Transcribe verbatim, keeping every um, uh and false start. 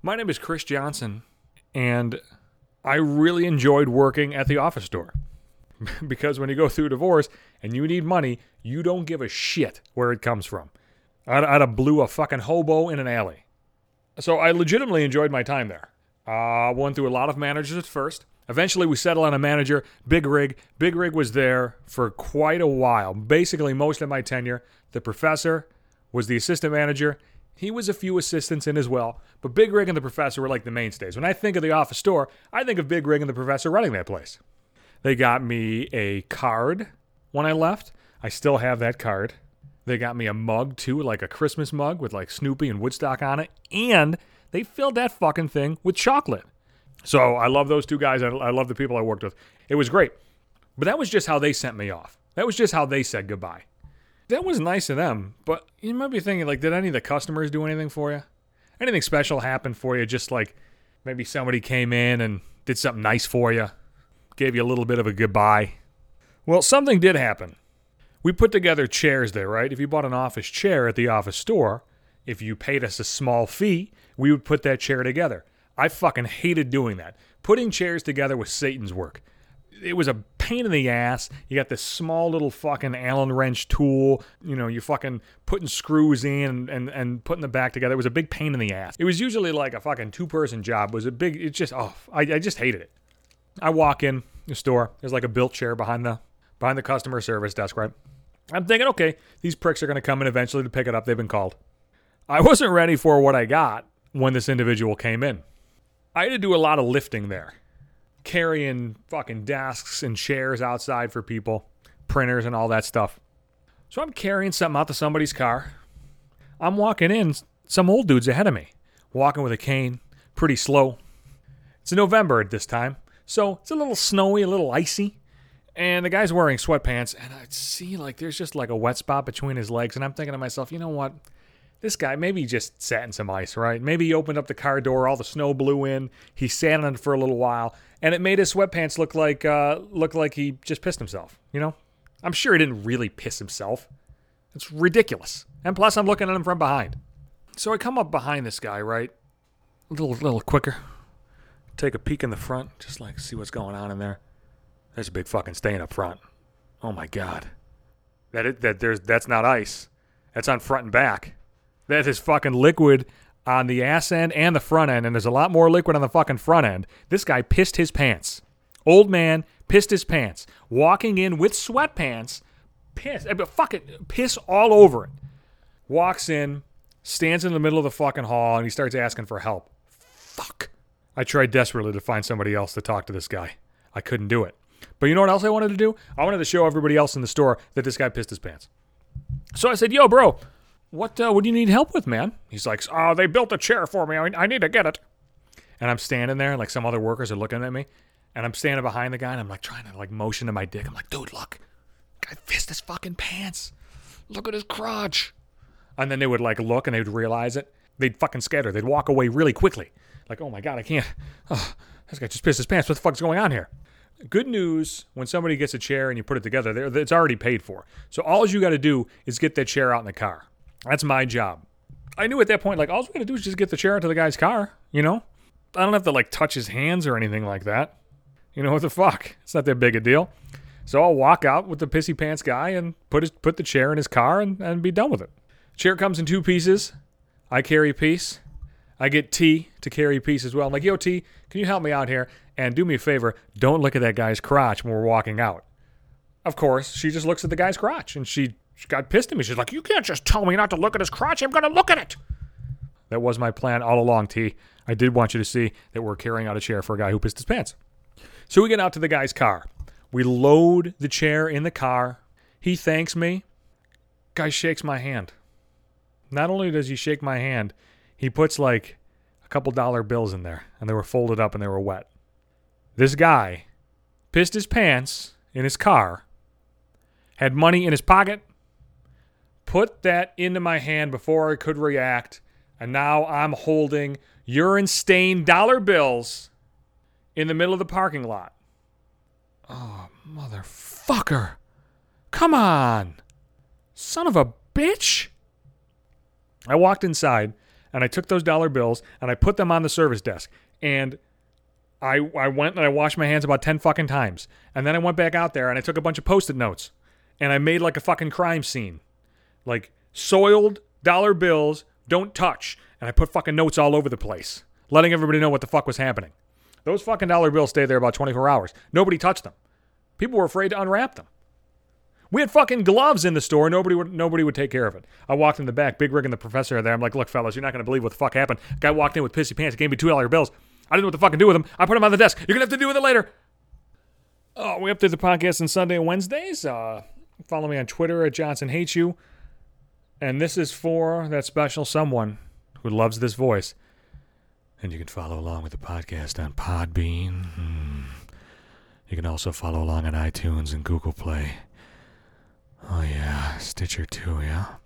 My name is Chris Johnson, and I really enjoyed working at the office store. Because when you go through a divorce and you need money, you don't give a shit where it comes from. I'd, I'd have blew a fucking hobo in an alley. So I legitimately enjoyed my time there. I uh, went through a lot of managers at first. Eventually we settled on a manager, Big Rig. Big Rig was there for quite a while. Basically most of my tenure. The professor was the assistant manager. He was a few assistants in as well. But Big Rig and the professor were like the mainstays. When I think of the office store, I think of Big Rig and the professor running that place. They got me a card when I left. I still have that card. They got me a mug too, like a Christmas mug with like Snoopy and Woodstock on it. And they filled that fucking thing with chocolate. So I love those two guys. I, I love the people I worked with. It was great. But that was just how they sent me off. That was just how they said goodbye. That was nice of them. But you might be thinking, like, did any of the customers do anything for you? Anything special happen for you? Just like maybe somebody came in and did something nice for you? Gave you a little bit of a goodbye? Well, something did happen. We put together chairs there, right? If you bought an office chair at the office store, if you paid us a small fee, we would put that chair together. I fucking hated doing that. Putting chairs together was Satan's work. It was a pain in the ass. You got this small little fucking Allen wrench tool. You know, you're fucking putting screws in and, and, and putting them back together. It was a big pain in the ass. It was usually like a fucking two-person job. It was a big, it just, oh, I, I just hated it. I walk in the store. There's like a built chair behind the behind the customer service desk, right? I'm thinking, okay, these pricks are going to come in eventually to pick it up. They've been called. I wasn't ready for what I got when this individual came in. I had to do a lot of lifting there. Carrying fucking desks and chairs outside for people. Printers and all that stuff. So I'm carrying something out to somebody's car. I'm walking in. Some old dude's ahead of me. Walking with a cane. Pretty slow. It's November at this time. So it's a little snowy, a little icy. And the guy's wearing sweatpants. And I see like there's just like a wet spot between his legs. And I'm thinking to myself, you know what? This guy, maybe he just sat in some ice, right? Maybe he opened up the car door, all the snow blew in. He sat on it for a little while, and it made his sweatpants look like uh, look like he just pissed himself, you know? I'm sure he didn't really piss himself. It's ridiculous. And plus, I'm looking at him from behind. So I come up behind this guy, right? A little, little quicker. Take a peek in the front, just like see what's going on in there. There's a big fucking stain up front. Oh my God. That it, that there's that's not ice. That's on front and back. That is fucking liquid on the ass end and the front end, and there's a lot more liquid on the fucking front end. This guy pissed his pants. Old man pissed his pants. Walking in with sweatpants, piss, fucking piss all over it. Walks in, stands in the middle of the fucking hall, and he starts asking for help. Fuck. I tried desperately to find somebody else to talk to this guy. I couldn't do it. But you know what else I wanted to do? I wanted to show everybody else in the store that this guy pissed his pants. So I said, yo, bro. What uh, what do you need help with, man? He's like, oh, they built a chair for me. I, I need to get it. And I'm standing there, like some other workers are looking at me. And I'm standing behind the guy, and I'm like trying to like motion to my dick. I'm like, dude, look. Guy pissed his fucking pants. Look at his crotch. And then they would like look, and they would realize it. They'd fucking scatter. They'd walk away really quickly. Like, oh my God, I can't. Oh, this guy just pissed his pants. What the fuck's going on here? Good news, when somebody gets a chair and you put it together, it's already paid for. So all you got to do is get that chair out in the car. That's my job. I knew at that point, like, all we got to do is just get the chair into the guy's car, you know? I don't have to, like, touch his hands or anything like that. You know, what the fuck? It's not that big a deal. So I'll walk out with the pissy pants guy and put his, put the chair in his car and, and be done with it. Chair comes in two pieces. I carry a piece. I get T to carry a piece as well. I'm like, yo, T, can you help me out here? And do me a favor, don't look at that guy's crotch when we're walking out. Of course, she just looks at the guy's crotch, and she... She got pissed at me. She's like, you can't just tell me not to look at his crotch. I'm going to look at it. That was my plan all along, T. I did want you to see that we're carrying out a chair for a guy who pissed his pants. So we get out to the guy's car. We load the chair in the car. He thanks me. Guy shakes my hand. Not only does he shake my hand, he puts like a couple dollar bills in there, and they were folded up and they were wet. This guy pissed his pants in his car, had money in his pocket, put that into my hand before I could react, and now I'm holding urine-stained dollar bills in the middle of the parking lot. Oh, motherfucker. Come on. Son of a bitch. I walked inside, and I took those dollar bills and I put them on the service desk. And I I went and I washed my hands about ten fucking times. And then I went back out there and I took a bunch of Post-it notes. And I made like a fucking crime scene. Like, soiled dollar bills, don't touch. And I put fucking notes all over the place, letting everybody know what the fuck was happening. Those fucking dollar bills stayed there about twenty-four hours. Nobody touched them. People were afraid to unwrap them. We had fucking gloves in the store. Nobody would nobody would take care of it. I walked in the back, Big Rig and the professor are there. I'm like, look, fellas, you're not going to believe what the fuck happened. Guy walked in with pissy pants, gave me two dollar bills. I didn't know what to fucking do with them. I put them on the desk. You're going to have to do with it later. Oh, we update the podcast on Sunday and Wednesdays. Uh, follow me on Twitter at Johnson Hates You. And this is for that special someone who loves this voice. And you can follow along with the podcast on Podbean. Hmm. You can also follow along on iTunes and Google Play. Oh yeah, Stitcher too, yeah?